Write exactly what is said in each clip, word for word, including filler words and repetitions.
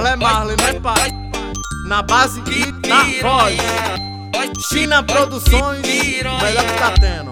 é Marley, né, pai? Na base e na voz. China Produções, melhor que tá tendo.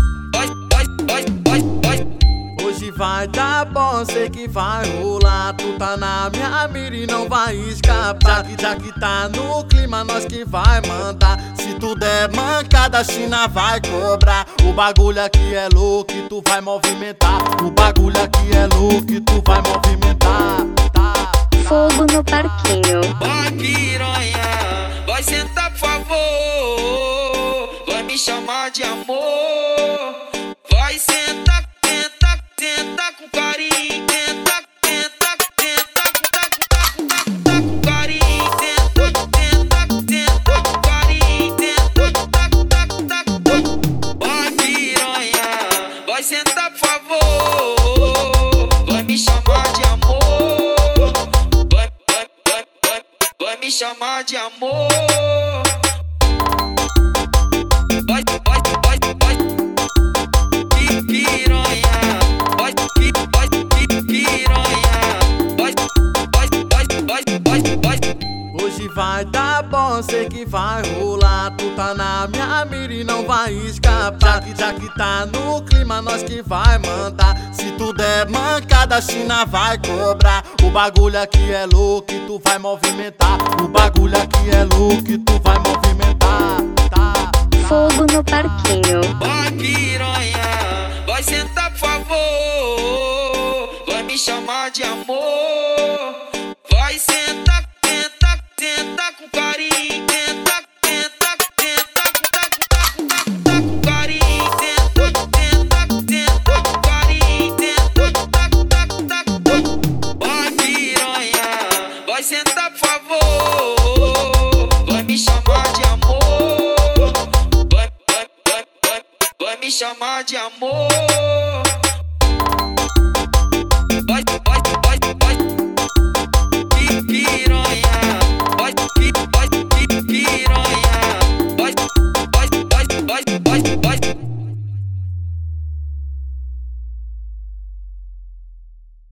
Hoje vai dar bom, sei que vai rolar. Tu tá na minha mira e não vai escapar. Já que tá no clima, nós que vai mandar. Se tu der mancada, a China vai cobrar. O bagulho aqui é louco e tu vai movimentar. O bagulho aqui é louco e tu vai movimentar. Tá, tá. Fogo no parquinho. Vai, piranha, vai sentar por favor. Vai me chamar de amor. Vai sentar, sentar, sentar com carinho. Sentar, sentar, sentar, sentar, sentar com carinho. Sentar, sentar, sentar com carinho. Sentar, sentar, sentar, sentar. Vai, piranha, vai sentar por favor. Vai me chamar de amor. Vai, vai, vai, vai, vai me chamar de amor. Vai, vai, vai, vai. Piranha, vai, vai, piranha. Vai, vai, vai, vai, vai, vai. Hoje vai dar bom, sei que vai rolar. Tu tá na minha mira e não vai escapar. Já que tá no clima, nós que vai mandar. Se tu der mancada, a China vai cobrar. O bagulho aqui é louco e tu vai movimentar. O bagulho aqui é louco e tu vai movimentar. Tá, tá. Fogo no parquinho. Vai, piranha, vai sentar por favor. Vai me chamar de amor. Vai sentar, sentar, sentar com carinho. Sentar, sentar, sentar, sentar, sentar, sentar com carinho. Sentar, sentar, sentar com carinho. Sentar, sentar, sentar, sentar. Vai, piranha, vai sentar por favor. Vai me chamar de amor. Vai, vai, vai, vai, vai me chamar de amor. Vai.